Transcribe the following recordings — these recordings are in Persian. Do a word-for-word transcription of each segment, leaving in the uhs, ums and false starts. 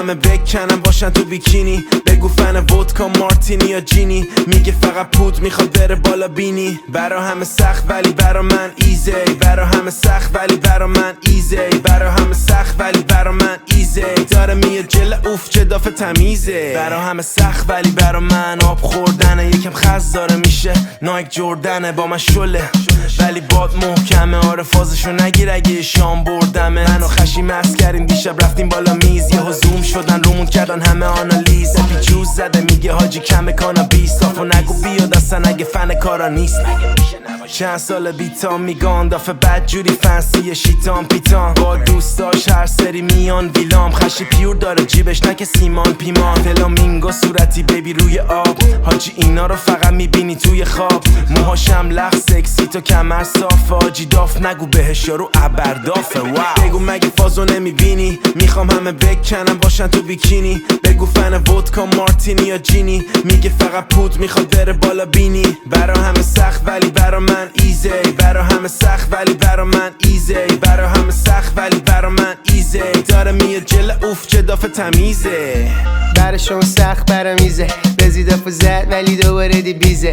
همه بکنم باشن تو بیکینی. بگو فن ودکا مارتینی یا جینی. میگه فقط پود میخواد بره بالا بینی. برا همه سخت ولی برا من ایزی. برا همه سخت ولی برا من ایزی. برا همه سخت ولی برا من ایزی. داره میاد جل اوف چه دافه تمیزه. برا همه سخت ولی برا من آب خوردنه. یکم خز داره میشه نایک جردنه. با من شله ولی باد محکمه. آره فازشو نگیر اگه شام بردمه. منو خشی مست کردیم دیشب رفتیم بالا میز. یه زوم شدن رومون کردن همه آنالیز. اپی جوز زده میگه حاجی کم کانا بیست. صافو نگو بیاد اصلا اگه فن کارا نیست. چند سال بیتام میگان دافه بد جوری فنسی شیطان پیتان. با دوستاش هر سری میان ویلام. خشی پیور داره جیبش نکه سیمان پیمان. فلامینگو صورتی بیبی روی آب. حاجی اینا رو فقط میبینی توی خواب. موهاشم لخ سکسی تو کمر صافه. حاجی داف نگو بهش یارو ابردافه. واو بگو مگه فازو نمیبینی. میخوام همه بکنم باشن تو بیکینی. بگو فن ودکا مارتینی یا جینی. میگه فقط پود میخواد بره بالا بینی. برا همه سخت ولی برا من ایزی. برا همه سخت ولی برا من ایزی. برا همه سخت ولی برا من ایزی. داره میاد جل اوف چه دافه تمیزه. براشون سخت برا میزه. رزید افو زد ولی دوباره دی بیزه.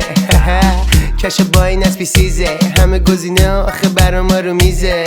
کش با این اسبی سیزه. همه گزینه آخه برا ما رو میزه.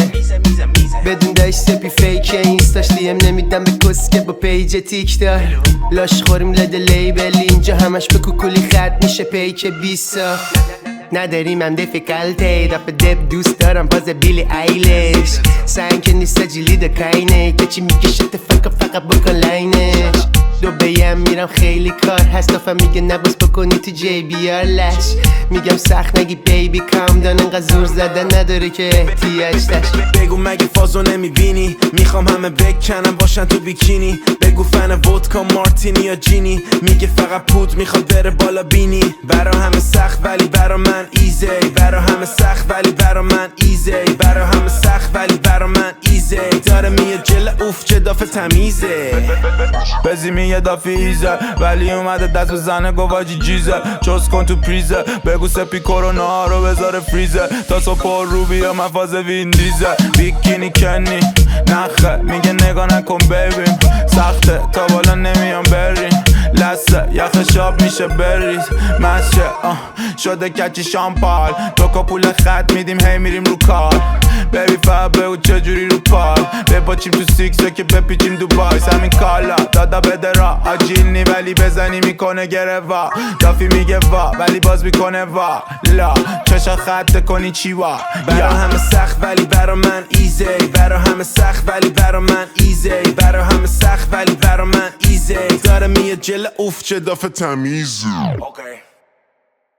بدون داشت سپی فیکه. اینستاش دیم نمیدم به کسکه با پیج تیک دار. لاش خوریم لده لیبل. اینجا همش به کوکولی خط میشه پیک بیسا. نداریم هم دیفیکالتی. دافه دب دوست دارم باز بیلی ایلیش. سنگ که نیست جیلی دا کاینه. که چی میگه شت فکر فقط بکن لاینش. دو بیم میرم خیلی کار هست. دافه میگه نباز بکنی تو جی بی آر لش. میگم سخت نگی بیبی کام دان. انقدر زور زدن نداره که احتیاج داشت. بگو مگه فازو نمیبینی. میخوام همه بکنم باشن تو بیکینی. بگو فن ودکا مارتینی یا جینی. میگه فقط پود میخواد بره بالا بینی. برا همه سخت ولی برا من ایزی. برا همه سخت ولی برا من ایزی. برا همه سخت ولی برا من ایزی. داره میاد جل اوف چه دافه تمیزه. بزی میگه دافی ایزه ولی اومده دست بزنه گواجی جیزه. چوز کن تو پریزه. بگو سپی کرونا رو بذاره فریزه. تا صبح رو بیا من فاز وین دیزه. بیکینی کنی نخه میگه نگاه نکن ببین. سخته تا بالا نمیام بریم. لسه یخ شاب میشه بریز. مشه آه شده کچی شامپال. تو که پول خط میدیم هی میریم رو کار. بیبی فا بگو چجوری رو پار. بپاچیم تو سیکسه که بپیچیم دوبای. همین کالا دادا بده را آجیل نی ولی بزنی میکنه گره وا. دافی میگه وا ولی باز میکنه وا لا. چشا خط کنی چی وا. برا همه سخت ولی برا من ایزی. برا همه سخت ولی برا من ایزی. برا همه سخت ولی برا من ایزی. داره میاد جل اوف چه دافه تمیزه.